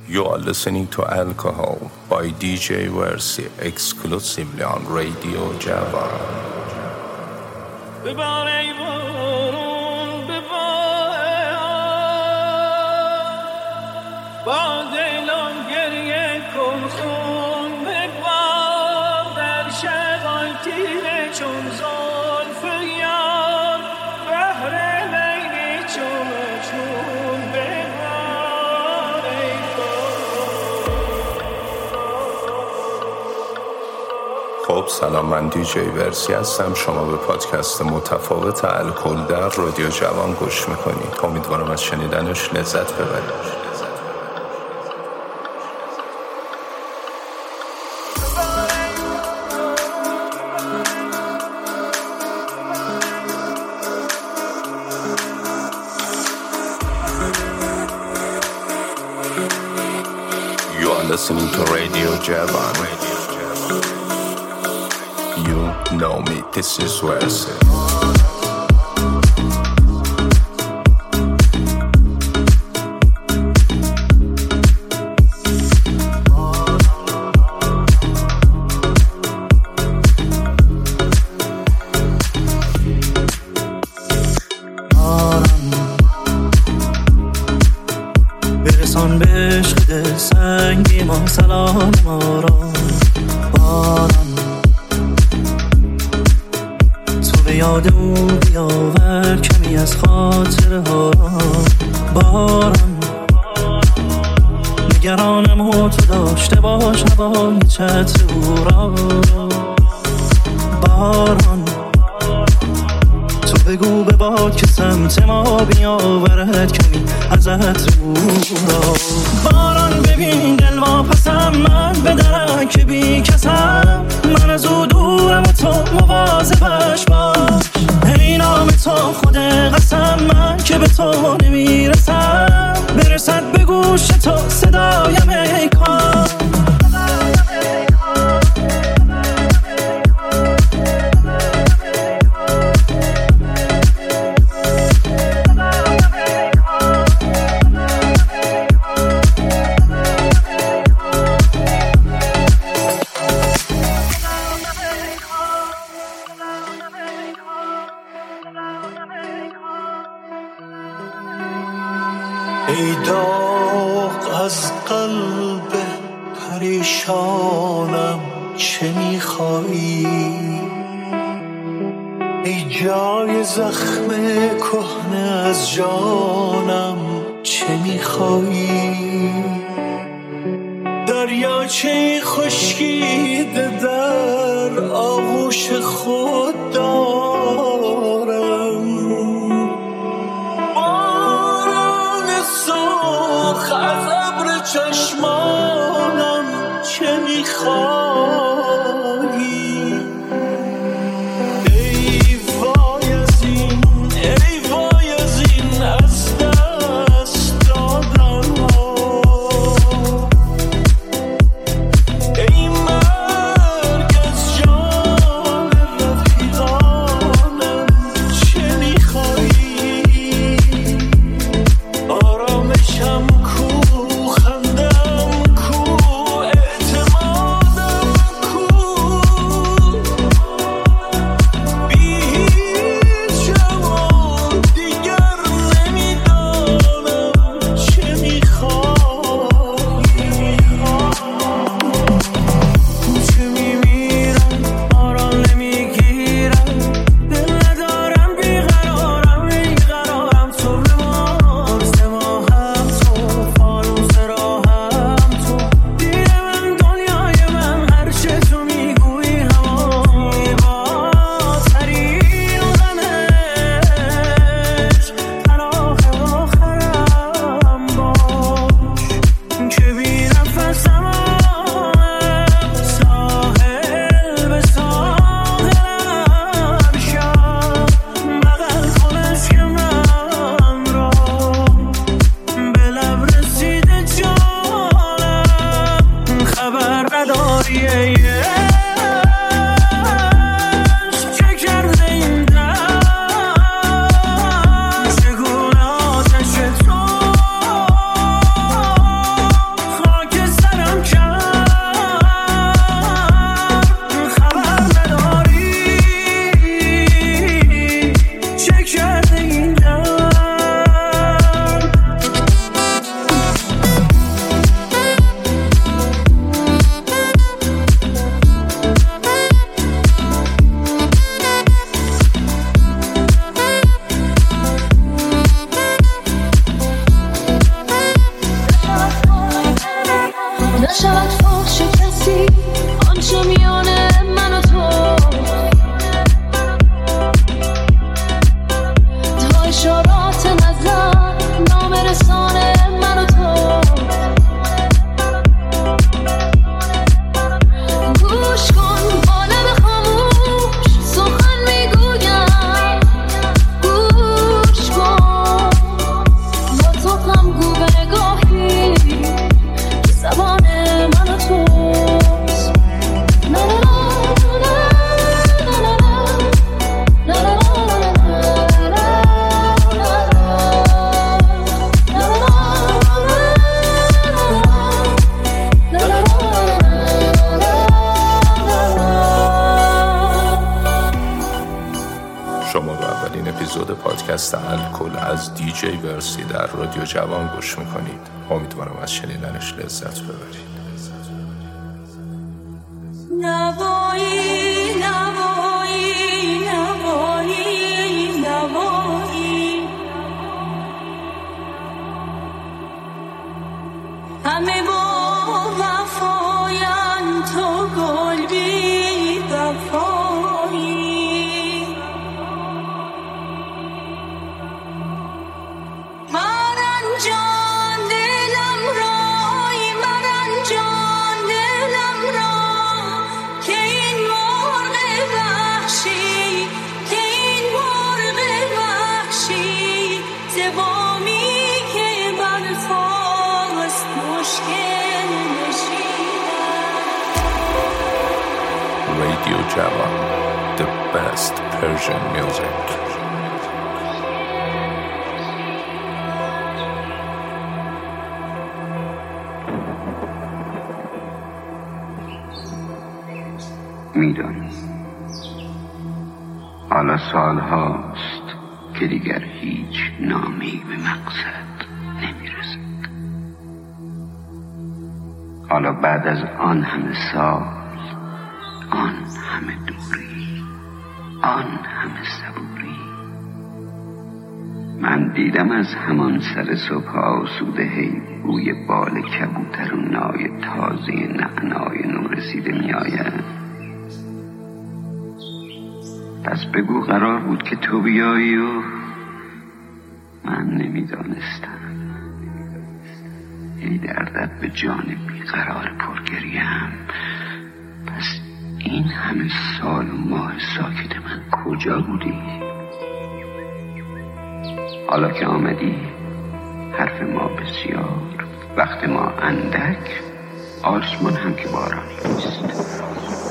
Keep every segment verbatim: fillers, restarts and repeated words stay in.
You are listening to Alcohol by دی جی Versi exclusively on Radio Java. با دلم گریه کن خون بگوار در شغال تیره چون زلف یار بهر لیلی چون چون بگوار ای خب سلام، من دی جی ورسی هستم. شما به پادکست متفاوت الکل در رادیو جوان گوش میکنید. امیدوارم از شنیدنش لذت ببرید. Listening to Radio Javan. You know me, this is Versi. برسان به عشق دل سنگی ما سلام ما را باران تو به یاد او بیاور کمی از خاطر ها را باران نگرانم و تو داشته باش هوای چتر او را باران بگو به باد که سمت ما بیاورد کمی از عطر او را باران ببین دل واپسم من به درک که بی کسم من از او دورم و تو مواظبش باش ای نام تو خود قسم من که به تو نمیرسم برسد به گوش تو صدایم ای کار ای داغ از قلب پریشانم چه میخوایی ای جای زخم کهنه از جانم چه میخوایی دریاچه خشکیده در آغوش خود دارم از ابر چشمانم چه میخوایی ای وای از این ای وای از این از دست دادن ای مرگ از جان رفیقانم چه میخوایی آرامشم کو خندم کو اعتمادم دیجی ورسی در رادیو جوان گوش میکنید. امیدوارم از شنیدنش لذت ببرید. نوایی نوایی نوایی نوایی همه با وفاین تو گل بی وفایی مرن جان دلم رای مرن جان دلم را که این مرغ وحشی که این مرغ وحشی زبامی که برفاست مشکل نشیدن. Radio Javan, the best Persian music. میدانی حالا سال هاست که دیگر هیچ نامی به مقصد نمیرسد. حالا بعد از آن همه سال، آن همه دوری، آن همه صبوری، من دیدم از همان سر صبح آسوده هی بوی بال کبوتر و نای تازه نعنای نورسیده می آید. پس بگو قرار بود که تو بیایی و من نمیدانستم. ای دردت به جان بیقرار پرگریم. پس این همه سال و ماه ساکت من کجا بودی؟ حالا که آمدی حرف ما بسیار، وقت ما اندک، آسمان هم که بارانی نیست.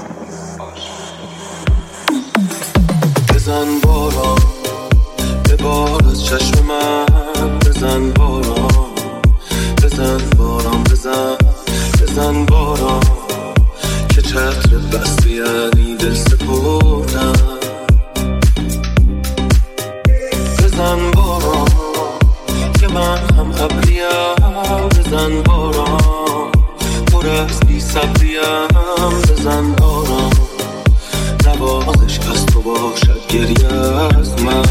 بزن باران ببار از چشم من، بزن باران بزن باران بزن بزن باران که چتر بسته یعنی دل سپردم. بزن باران که من هم قبلیم، بزن باران پر از بی صبریم. بزن باران نوازش از تو باشد گریه از من.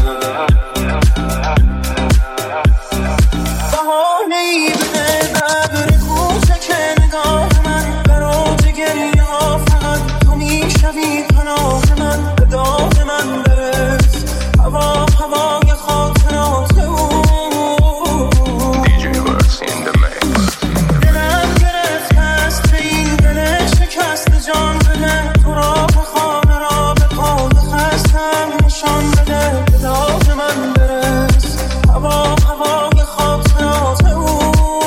بهانه ای بده در کوچک نگاه من، برات گریه ها فقط تو میشوی پناه من. به داد من برس هوا هوای خاطرات او. دیجی ورسی in the mix. دلم گرفت است به این دل شکست جان بده، تو را به خانه را به پای خستم نشان بده. به داد من برس هوا هوای خاطرات او.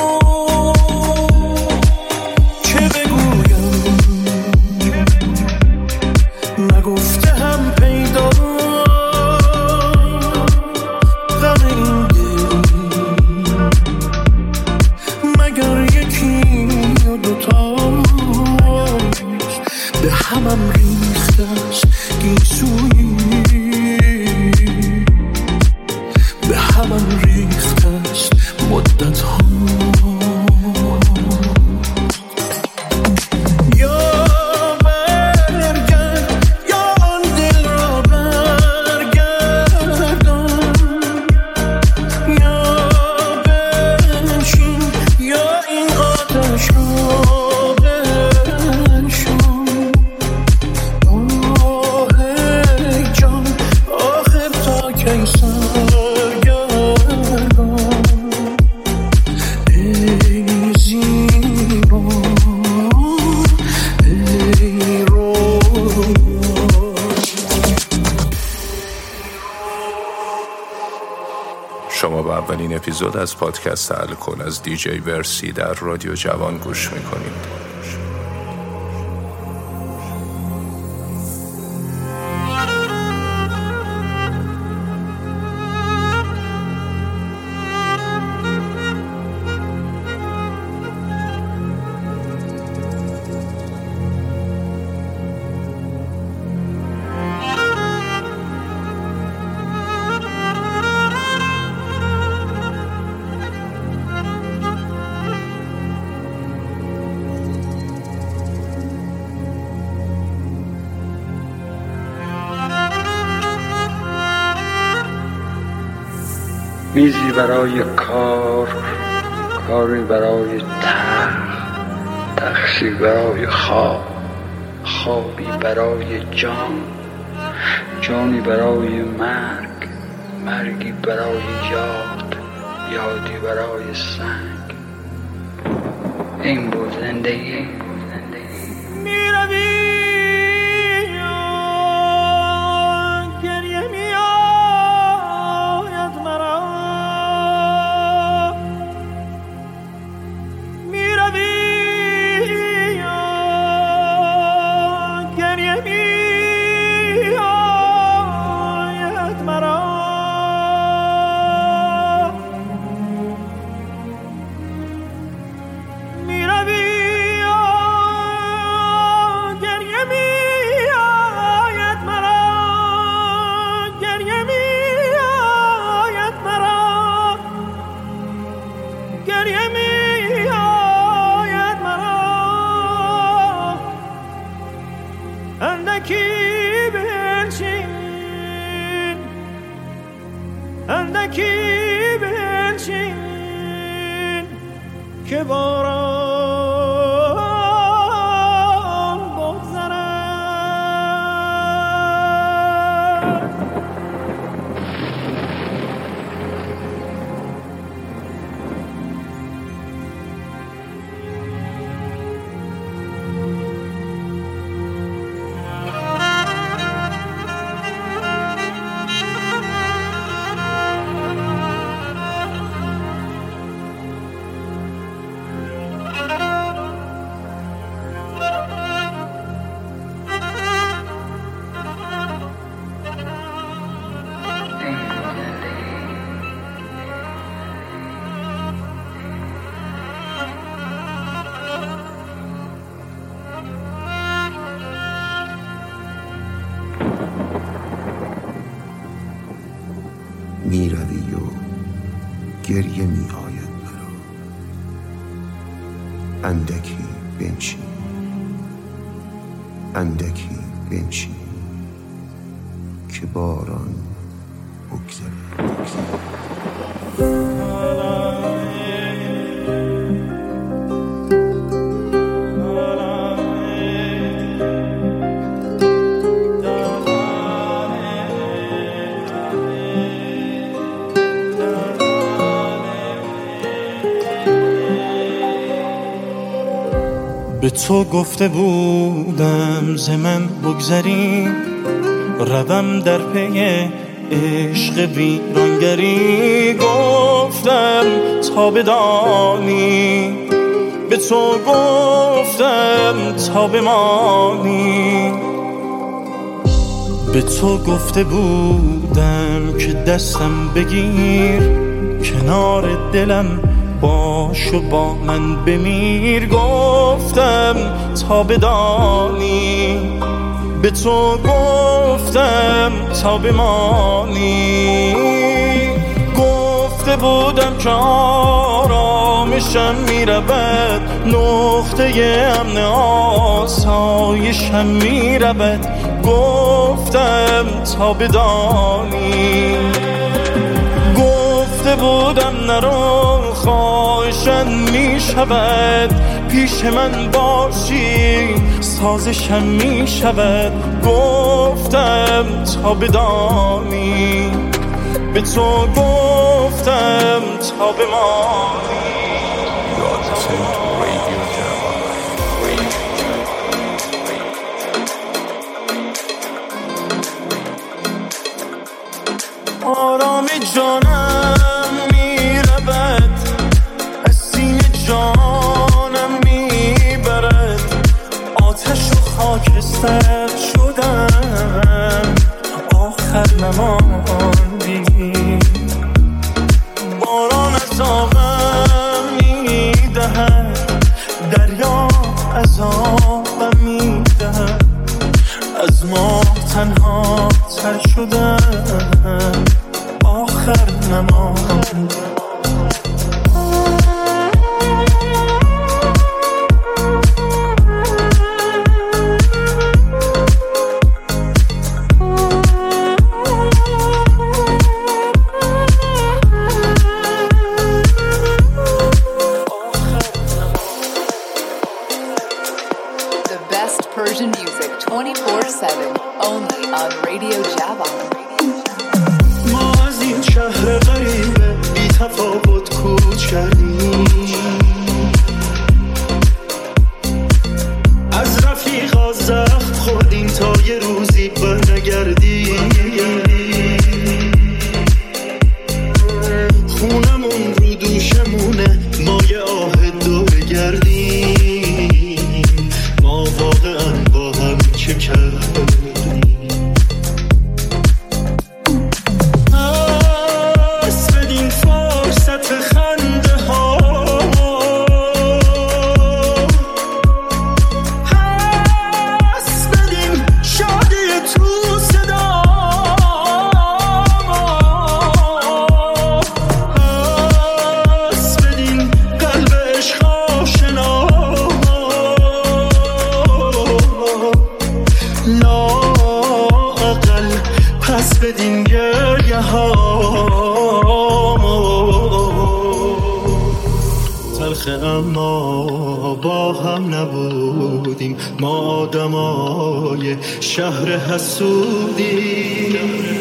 چه بگویم نگفته هم پیدا غم این دل مگر یکی یا دوتاست. به همم ریخته است گیسویی، به همم ریخته است مدت ها. یا برگرد یا آن دل را برگردان، یا بنشین یا این آتش را بنشان. آه ای جان آخر تا کی سرگردان. ای زیبا ای رویا. شما به اولین اپیزود از پادکست الکل از دیجی ورسی در رادیو جوان گوش میکنید. میزی برای کار، کاری برای تخت، تختی برای خواب، خوابی برای جان، جانی برای مرگ، مرگی برای یاد، یادی برای سنگ. این بود زندگی. میروی گریه میآید مرا، میروی گریه میآید مرا، میروی اندکی بنشین که باران بگذرد. میروی و گریه می آید مرا، اندکی بنشین، اندکی بنشین که باران بگذرد، بگذرد. به تو گفته بودم ز من بگذری، روم در پی عشق ویرانگری. گفتم تا بدانی، به تو گفتم تا بمانی. به تو گفته بودم که دستم بگیر، کنار دلم باش و با من بمیر. گفتم تا بدانی، به تو گفتم تا بمانی. گفته بودم که آرامشم میرود، نقطه امن آسایشم میرود. گفتم تا بدانی، گفته بودم نرو خواهشم میشود، پیش من باشی سازشم میشود. گفتم تا بدانی، به تو گفتم تا بمانی. آرام جانم میرود، از سینه جانم میبرد. آتش و خاکستر شدم، آخر نماندی. باران عذابم میدهد، دریا عذابم میدهد. از ما تنها تر شدم، آخر نماند. کردی، از رفیقا زخم خوردیم تا یه روزی برنگردی. خونمون رو دوشمونه، ما یه آه دوره گردیم، ما واقعا با هم چه کردیم. پس بدین فرصت خنده ها، پس بدین شادی تو صدا، پس بدین قلب عشق آشنا، لااقل پس بدین گریه ها. تلخ اما با هم نبودیم، ما آدمای شهر حسودیم.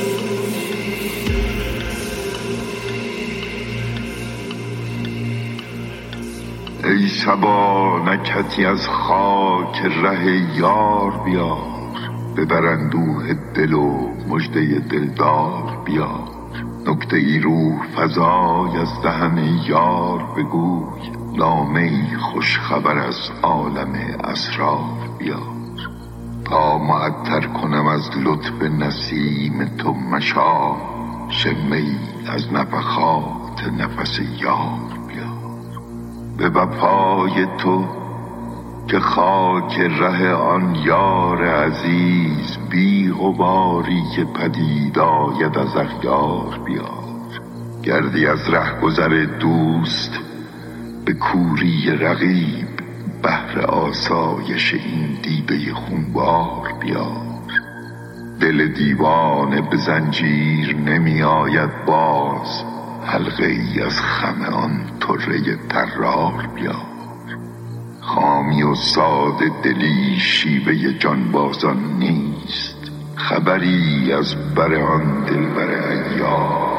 ای صبا نکهتی از خاک ره یار بیار، ببر اندوه دل و مژده دلدار بیار. نکته ای روح فزای از دهن یار بگوی، نامه ای خوش خبر از عالم اسرار بیار. تا معطر کنم از لطف نسیم تو مشام، شمه ای از نفخات نفس یار بیار. به وفای تو که خاک ره آن یار عزیز، بی غباری که پدید آید از اغیار بیار. گردی از رهگذر دوست به کوری رقیب، بهر آسایش این دیده خونبار بیار. دل دیوانه به زنجیر نمی آید باز، حلقه ای از خم آن طره طرار بیار. خامی و ساده دلی شیوه جانبازان نیست، خبری از بر آن دلبر ایار.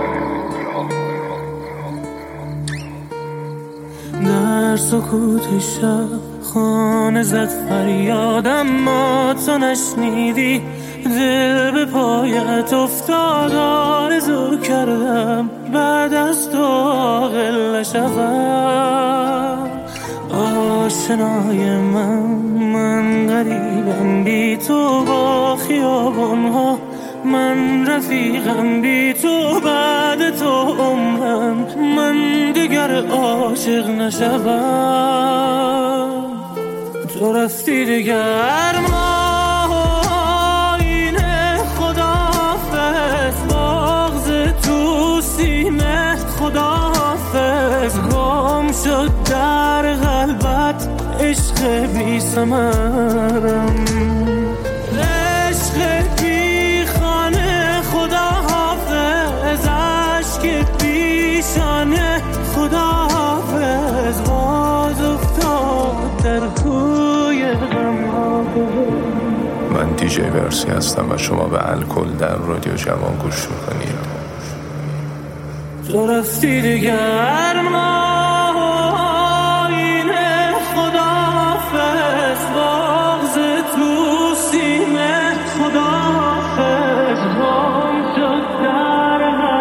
در سکوت شب خانه زد فریادم، ما تو نشنیدی، دل به پایت افتاد. آرزو کردم بعد از تو عاقل نشوم. آشنای من من غریبم بی تو با خیابانها، من رفیقم بی تو بعد تو عمرم، من دیگر عاشق نشوم. تو رفتی دیگر ما اینه خداحافظ، بغض تو سینه خداحافظ. گم شد در قلبت عشق بی ثمرم، عشق بی خانه خداحافظ، عشق بی شانه خداحافظ. باز افتاد در کوی غم. من دیجی ورسی هستم و شما به الکل در رادیو جوان گوش میکنید. تو رفتی دیگر ما اینه خداحافظ، بغض تو سینه خداحافظ. گم شد در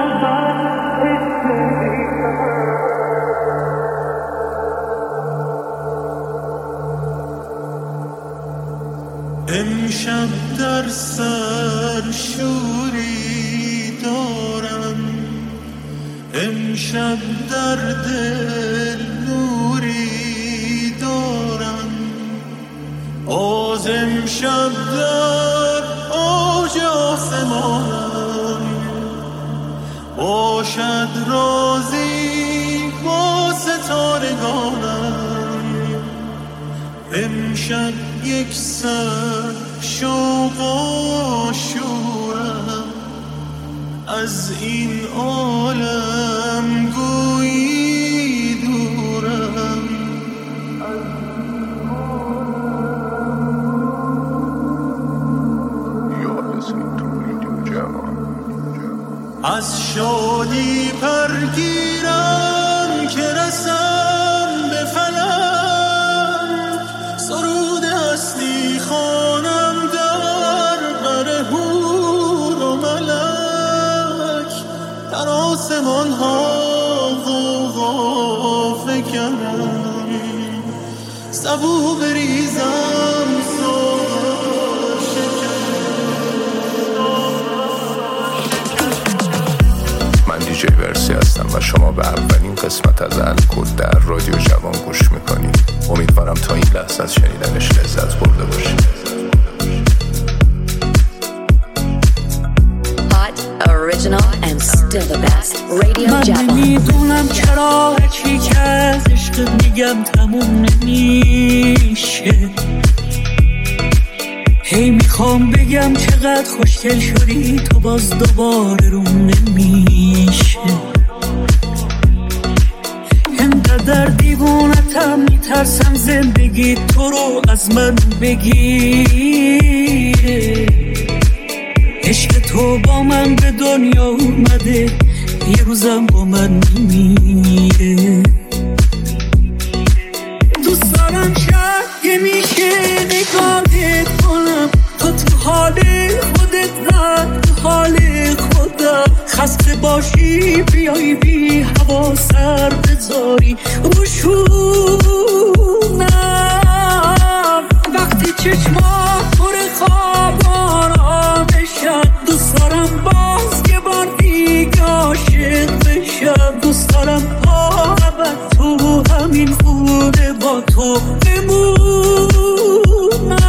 امشب در سر شوری دارم، امشب در دل نوری دارم. از امشب در اوج آسمانم، باشد رازی با ستارگانم. امشب یک سر شوق و شورم، از این عالم گویی دورم. از شادی پرگیرم آسمان ها غوغا فکرم سبو بریزم من دیجی ورسی هستم و شما به اولین قسمت از الکل در رادیو جوان گوش میکنید. امیدوارم تا این لحظه از شنیدنش لذت برده باشید. Original and still the best. Radio من Java. نمیدونم چرا چی که از عشق میگم تموم نمیشه. هی میخوام بگم چقدر خوشگل شدی تو باز دوباره روم نمیشه. انقدر دیوونتم میترسم زندگی تو رو از من بگیره. عشق تو با من به دنیا اومده یه روزم با من میمیره. دوست دارم شاید یه میشه نگاهت کنم تو تو حال خودت نه تو حال خودم. خسته باشی بیایی بی هوا سر بذاری روشونم وقتی چشما پر خواب آرامشم. دوست دارم باز یه بار دیگه عاشق بشم. دوست دارم تا ابد تو همین خونه با تو بمونم.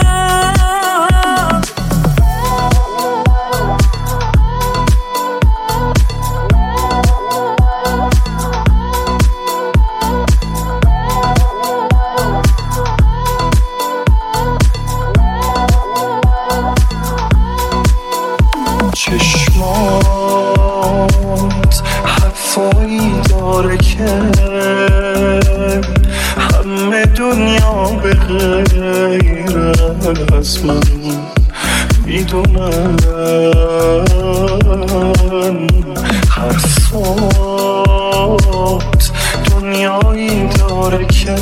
چشمات حرفایی داره که همه دنیا به غیر از من میدونن. حرفات دنیایی داره که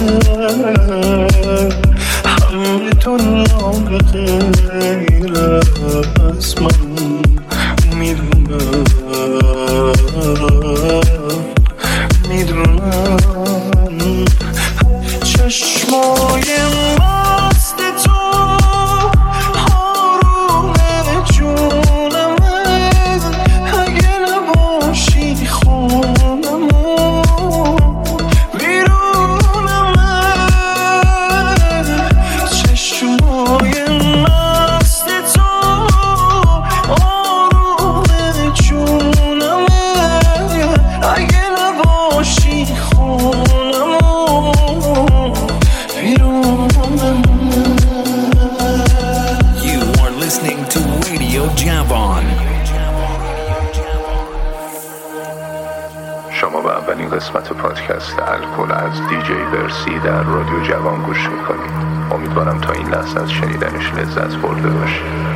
همه دنیا به غیر از من میدونم میدونم. چشمای مست تو هارونه جونمه اگه نباشی خونمو بیرونمه. چشمای مست تو شما به اولین قسمت پادکست الکل از دیجی ورسی در رادیو جوان گوش میکنید. امیدوارم تا این لحظه از شنیدنش لذت برده باشید.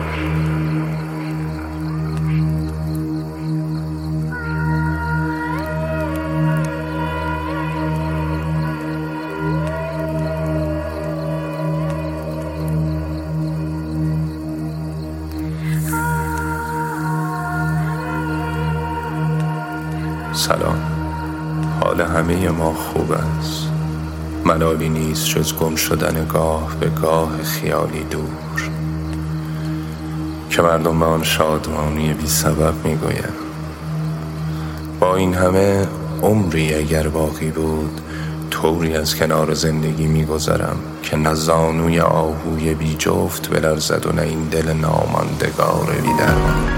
سلام، حال همه ما خوب است. ملالی نیست جز گم شدن گاه به گاه خیالی دور که مردم به آن شادمانی بی سبب می گویند. با این همه عمری اگر باقی بود طوری از کنار زندگی می گذرم که نه زانوی آهوی بی جفت بلرزد و نه این دل ناماندگار بی درمان.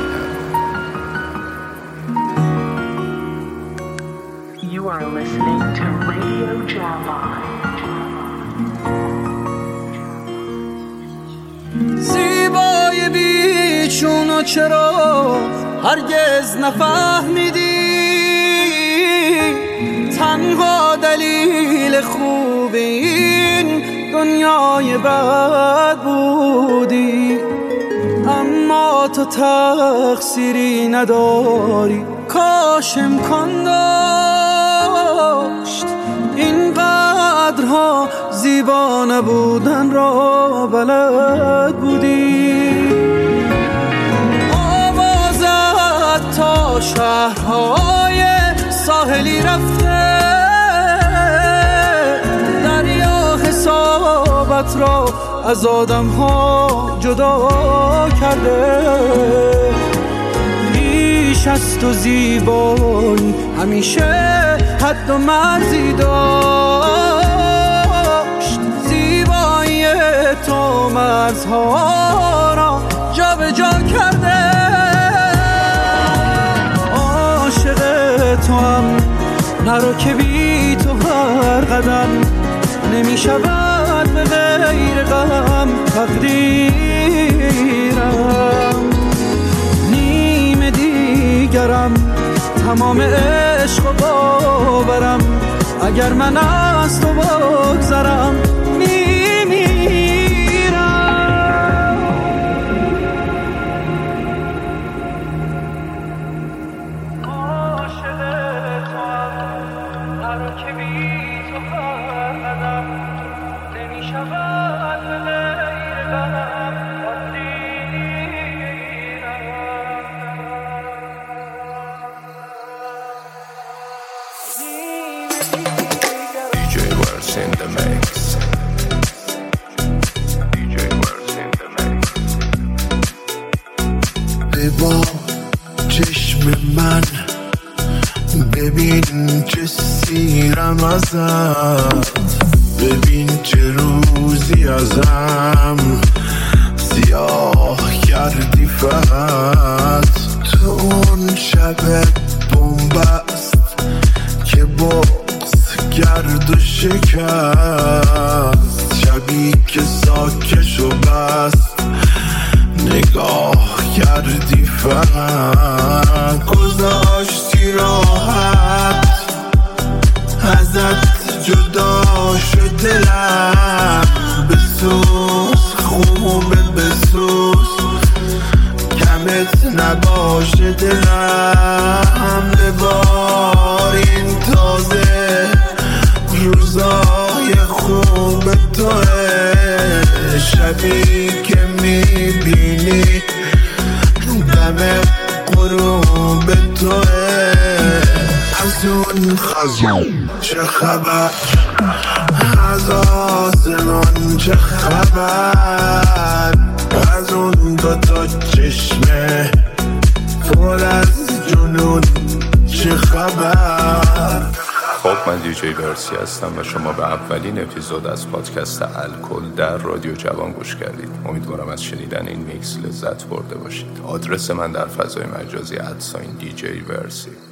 You are listening to Radio Java. زیبای بیچون چرا هرگز نفهمیدی؟ تنها دلیل خوب این دنیای بد بودی. اما تو تقصیری نداری، کاش امکان داشت اینقدرها زیبا نبودن را بلد بودی. آوازت تا شب شهرهای ساحلی رفته، دریا حسابت را از آدم ها جدا کرده. بیش از تو زیبایی همیشه حد و مرزی داشت، زیبایی تو مرزها را جا به جا کرده. عاشق تو هم نرو که بی تو هر قدم نمی شود به غیر غم تقدیرم. نیم دیگرم تمام عشق و باورم، اگر من از تو بگذرم با چشم من ببین چه سیرم ازت، ببین چه روزی ازم سیاه کردی فقط. تو اون شب بومبست که بغض کرد و شکست، شبی که ساکش و بست نگاه کردی فقط. گذاشتی راحت ازت جدا شد دلم، بسوز خوبه بسوز کمت نباشه دلم. ببار این تازه روزای خوب توه، شبی که میبینی دم غروب توه. از اون خزون چه خبر، از آسمان چه خبر، از اون دوتا چشمه پر از جنون چه خبر. خب من دیجی ورسی هستم و شما به اولین اپیزود از پادکست الکل در رادیو جوان گوش کردید. امیدوارم از شنیدن این میکس لذت برده باشید. آدرس من در فضای مجازی ادساین دیجی ورسی.